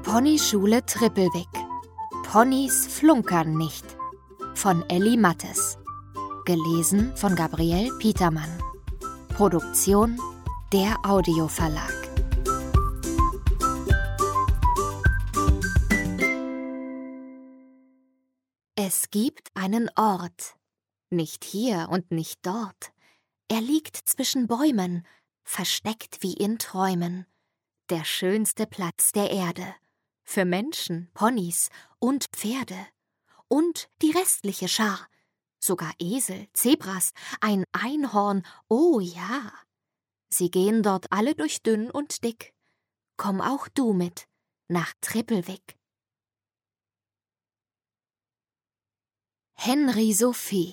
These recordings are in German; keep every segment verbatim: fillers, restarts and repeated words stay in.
Ponyschule Trippelwick. Ponys flunkern nicht. Von Elli Mattes. Gelesen von Gabriele Petermann. Produktion der Audioverlag. Es gibt einen Ort. Nicht hier und nicht dort. Er liegt zwischen Bäumen, versteckt wie in Träumen. Der schönste Platz der Erde. Für Menschen, Ponys und Pferde. Und die restliche Schar. Sogar Esel, Zebras, ein Einhorn, oh ja. Sie gehen dort alle durch dünn und dick. Komm auch du mit nach Trippelwick. Henry Sophie.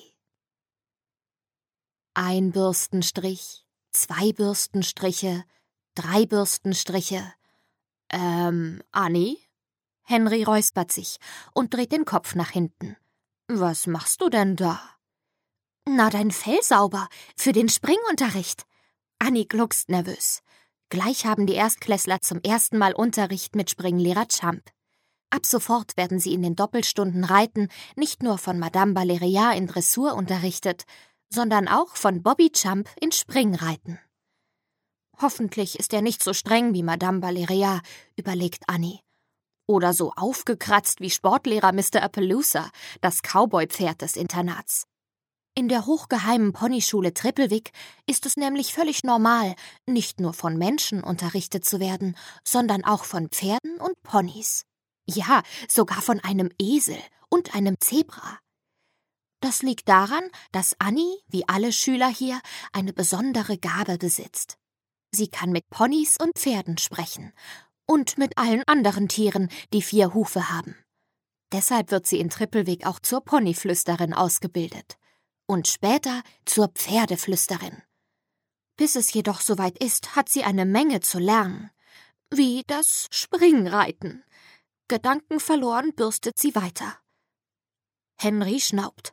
Ein Bürstenstrich, zwei Bürstenstriche, drei Bürstenstriche. Ähm, Anni? Henry räuspert sich und dreht den Kopf nach hinten. Was machst du denn da? Na, dein Fell sauber, für den Springunterricht. Anni gluckst nervös. Gleich haben die Erstklässler zum ersten Mal Unterricht mit Springlehrer Champ. Ab sofort werden sie in den Doppelstunden Reiten nicht nur von Madame Valeria in Dressur unterrichtet, sondern auch von Bobby Champ in Springreiten. Hoffentlich ist er nicht so streng wie Madame Valeria, überlegt Anni. Oder so aufgekratzt wie Sportlehrer Mister Appaloosa, das Cowboy-Pferd des Internats. In der hochgeheimen Ponyschule Trippelwick ist es nämlich völlig normal, nicht nur von Menschen unterrichtet zu werden, sondern auch von Pferden und Ponys. Ja, sogar von einem Esel und einem Zebra. Das liegt daran, dass Anni, wie alle Schüler hier, eine besondere Gabe besitzt. Sie kann mit Ponys und Pferden sprechen und mit allen anderen Tieren, die vier Hufe haben. Deshalb wird sie in Trippelwick auch zur Ponyflüsterin ausgebildet und später zur Pferdeflüsterin. Bis es jedoch soweit ist, hat sie eine Menge zu lernen, wie das Springreiten. Gedankenverloren bürstet sie weiter. Henry schnaubt.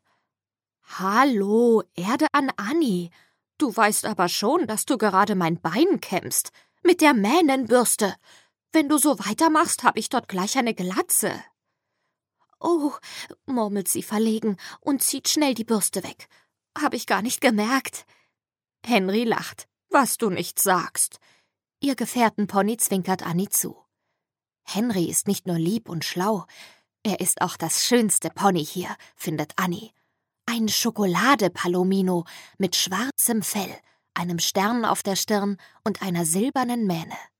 »Hallo, Erde an Anni. Du weißt aber schon, dass du gerade mein Bein kämmst. Mit der Mähnenbürste. Wenn du so weitermachst, habe ich dort gleich eine Glatze.« »Oh«, murmelt sie verlegen und zieht schnell die Bürste weg. »Hab ich gar nicht gemerkt.« Henry lacht. »Was du nicht sagst.« Ihr Gefährtenpony zwinkert Anni zu. Henry ist nicht nur lieb und schlau, er ist auch das schönste Pony hier, findet Anni. Ein Schokolade-Palomino mit schwarzem Fell, einem Stern auf der Stirn und einer silbernen Mähne.